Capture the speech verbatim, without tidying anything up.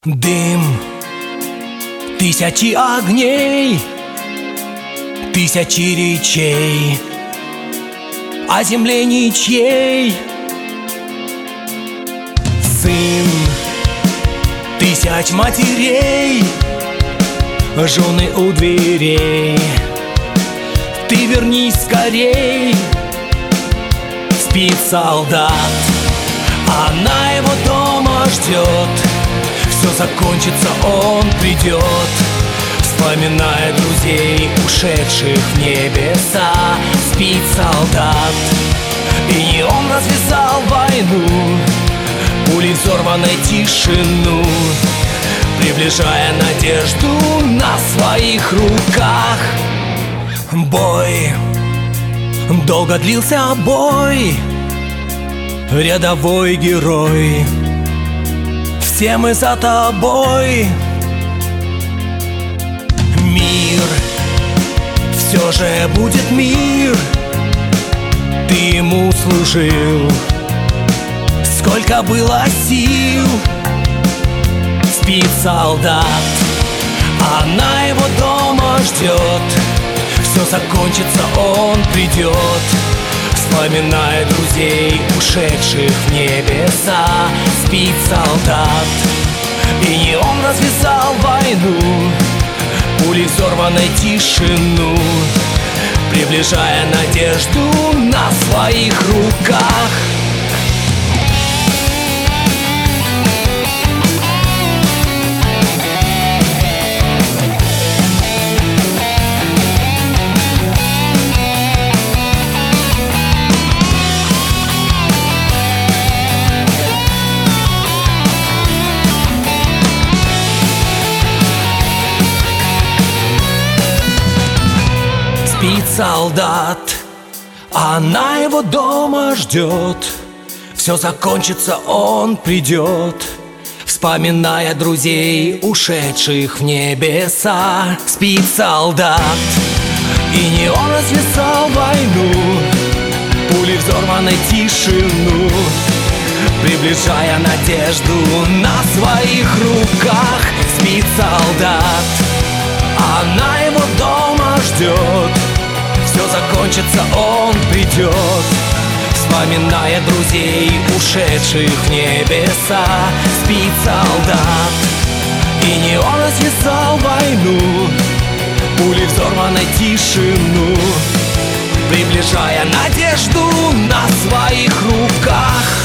Дым тысячи огней, тысячи речей о земле ничьей. Сын тысяч матерей, жены у дверей. Ты вернись скорей. Спит солдат, она его дома ждет. Все закончится, он придет, вспоминая друзей, ушедших в небеса. Спит солдат, и не он развязал войну, пулей взорванной тишину, приближая надежду на своих руках. Бой, долго длился бой, рядовой герой. Все мы за тобой. Мир, все же будет мир. Ты ему служил, сколько было сил. Спит солдат, она его дома ждет. Все закончится, он придет, вспоминая друзей, ушедших в небеса. Спит солдат, и не он развязал войну, пулей взорванной тишину, приближая надежду на своих руках. Спит солдат, она его дома ждет. Все закончится, он придет, вспоминая друзей, ушедших в небеса. Спит солдат, и не он развязал войну, пулей взорванной тишину, приближая надежду на своих руках. Спит солдат, она его дома ждет. Все закончится, он придет, вспоминая друзей, ушедших в небеса. Спит солдат, и не он развязал войну, пулей взорванной тишину, приближая надежду на своих руках.